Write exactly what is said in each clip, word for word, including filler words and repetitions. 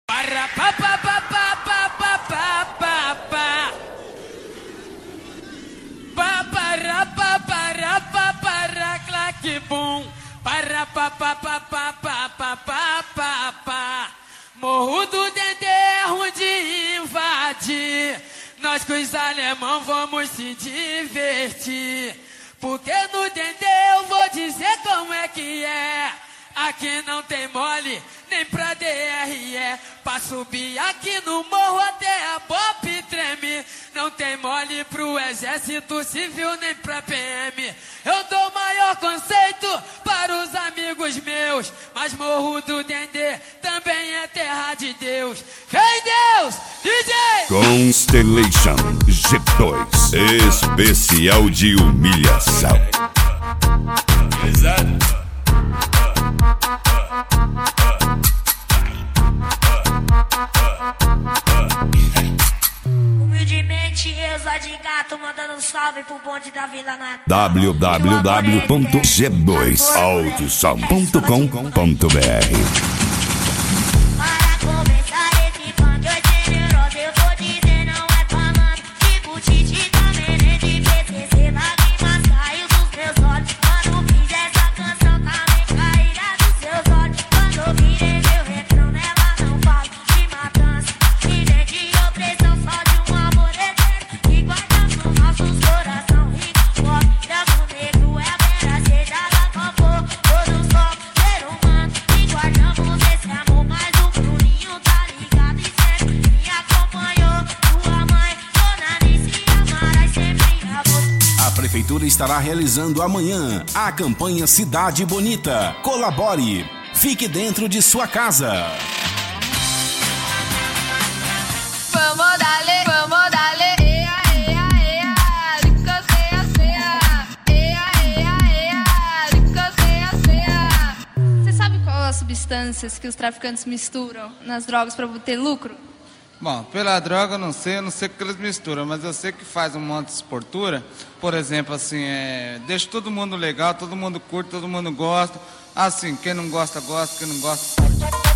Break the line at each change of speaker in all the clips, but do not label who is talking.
Para pa pa pa pa pa pa pa pa pa pa para pa para pa para claque bum para pa pa pa pa pa pa pa pa pa Morro do Dendê é ruim de invadir. Nós com os alemão vamos se divertir. Porque no Dendê eu vou dizer como é que é. Aqui não tem mole, nem pra D R E. Pra subir aqui no morro até a Bop treme. Não tem mole pro exército civil, nem pra P M. Eu dou maior conceito para os amigos meus. Mas Morro do Dendê também é terra de Deus. Vem Deus, D J!
Constellation G dois, especial de humilhação.
Pesado.
Humildemente eu sou de gato, mandando um salve pro bonde da Vila Natal.
w w w ponto g dois audiosom ponto com ponto b r.
Para começar esse fã de oito generoso, eu vou dizer não é falando. Tipo Titi da Menezes, P C C, lágrimas caiu dos meus olhos. Quando fiz essa canção também cairá dos seus olhos. Quando ouvirem meu refrão, nela não falo de matança e nem de opressão, só de um amor eterno que guardamos nos nossos coração. Rico, pobre, branco, negro, é a vera, seja lá qual for. Todos somos ser humano e guardamos esse amor. Mas o Bruninho tá ligado e sempre me acompanhou. Tua mãe, Dona Alice, amarás sempre a você.
A Prefeitura estará realizando amanhã a campanha Cidade Bonita. Colabore. Fique dentro de sua casa.
Vamos darle, vamos darle, ea, ea, ea, rica, sea, sea, ea, ea, ea, rica, sea, sea. Você sabe qual as substâncias que os traficantes misturam nas drogas para obter lucro?
Bom, pela droga eu não sei, eu não sei o que eles misturam, mas eu sei que faz um monte de esportura. Por exemplo, assim, é, deixa todo mundo legal, todo mundo curte, todo mundo gosta. Assim, quem não gosta, gosta, quem não gosta, sabe.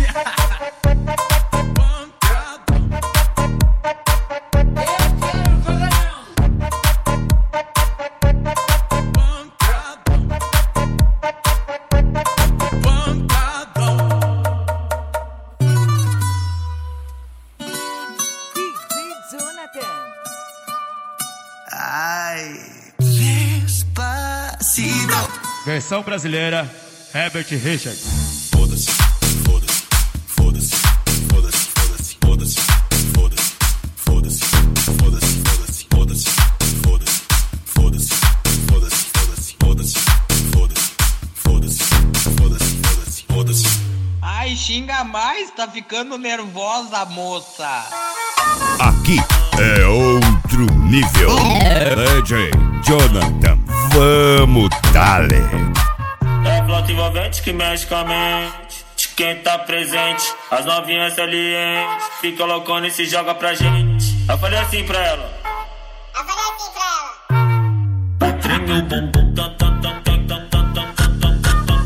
Versão brasileira, Herbert Richards.
Foda-se, foda-se, foda-se, foda-se, foda-se, foda-se, foda-se, foda-se, foda-se, foda-se, foda-se, foda-se, foda-se, foda-se, foda-se, foda-se, foda-se, foda-se.
Ai, xinga mais, tá ficando nervosa, moça.
Aqui é outro nível. D J Jonathan, vamos dale.
É flauta envolvente que mexe com a mente de quem tá presente. As novinhas salientes fica loucona e se joga pra gente. Eu falei assim pra ela.
Eu falei assim pra ela.
Treme o bumbum, tam tam tam tam tam tam tam tam tam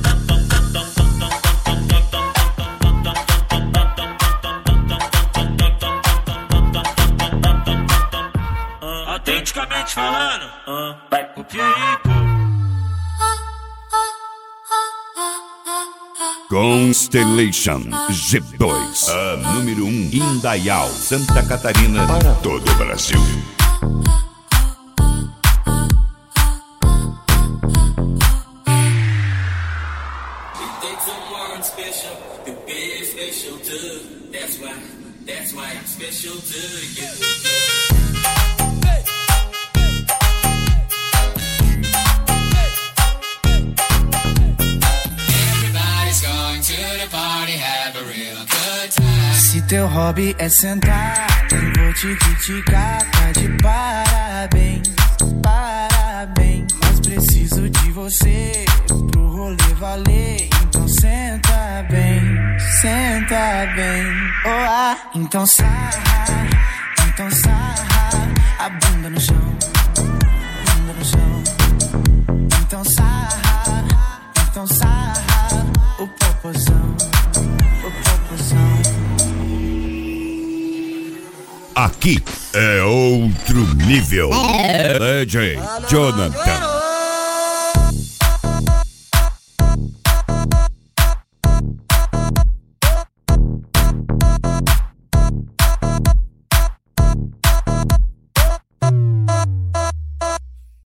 tam. Autenticamente falando, vai copia aí, pô.
Constellation G dois, a número um, Indaial, Santa Catarina, para todo o Brasil.
Se teu hobby é sentar, nem vou te criticar, tá de parabéns, parabéns. Mas preciso de você pro rolê valer, então senta bem, senta bem. Oh, ah. Então sarra, então sarra, a bunda no chão, bunda no chão. Então sarra, então sarra, o popozão, o popozão.
Aqui é outro nível. D J Jonathan.